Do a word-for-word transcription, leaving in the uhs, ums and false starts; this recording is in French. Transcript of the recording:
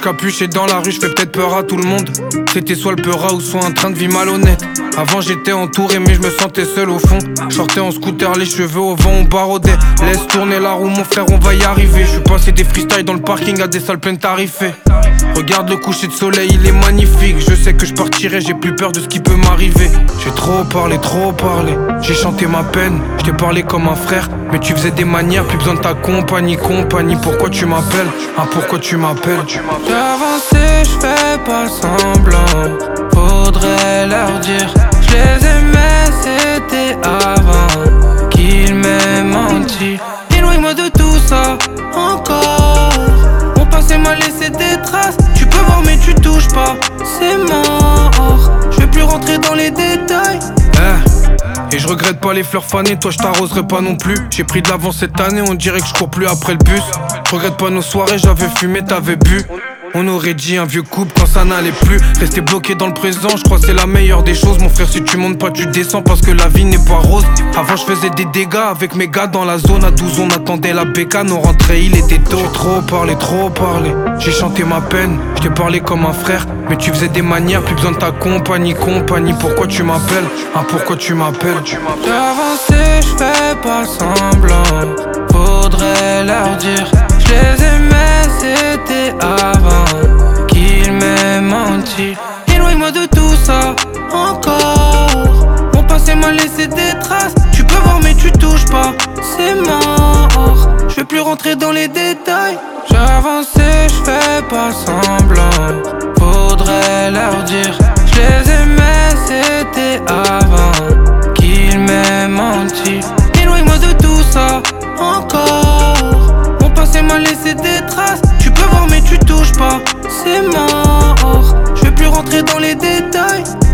capuché dans la rue, je fais peut-être peur à tout le monde. C'était soit le peur ou soit un train de vie malhonnête. Avant j'étais entouré mais je me sentais seul au fond. Sortais en scooter, les cheveux au vent, on barodait. Laisse tourner la roue mon frère, on va y arriver. Je suis passé des freestyles dans le parking à des salles pleines tarifées. Regarde le coucher de soleil, il est magnifique. Je sais que je partirai, j'ai plus peur de ce qui peut m'arriver. J'ai trop parlé, trop parlé. J'ai chanté ma peine, je t'ai parlé comme un frère. Mais tu faisais des manières, plus besoin de ta compagnie, compagnie. Pourquoi tu m'appelles? Ah pourquoi tu m'appelles? J'ai avancé, je fais pas semblant. Faudrait leur dire, je les aimais, c'était avant qu'ils m'aient menti. Éloigne-moi de tout ça, encore. Mon passé m'a laissé des traces. Tu peux voir mais tu touches pas, c'est mort. Je vais plus rentrer dans les détails. Eh, et je regrette pas les fleurs fanées, toi je t'arroserai pas non plus. J'ai pris de l'avance cette année, on dirait que je cours plus après le bus. Je regrette pas nos soirées, j'avais fumé, t'avais bu. On aurait dit un vieux couple quand ça n'allait plus. Rester bloqué dans le présent, je crois c'est la meilleure des choses. Mon frère, si tu montes pas tu descends parce que la vie n'est pas rose. Avant je faisais des dégâts avec mes gars dans la zone. À douze on attendait la bécane, on rentrait, il était tôt. J'ai trop parlé, trop parlé. J'ai chanté ma peine, je t'ai parlé comme un frère. Mais tu faisais des manières, plus besoin de ta compagnie, compagnie. Pourquoi tu m'appelles? Ah pourquoi tu m'appelles? J'ai avancé, je fais pas semblant. Faudrait leur dire, je les aimais, c'était avant qu'ils m'aient menti. Éloigne-moi de tout ça, encore. Mon passé m'a laissé des traces. Tu peux voir mais tu touches pas, c'est mort. Je vais plus rentrer dans les détails. J'ai avancé, je fais pas semblant. Faudrait leur dire, je les aimais, c'était avant qu'ils m'aient menti. Éloigne-moi de tout ça, encore. Mon passé m'a laissé des traces. Tu peux voir mais tu touches pas, c'est mort. Je vais plus rentrer dans les détails.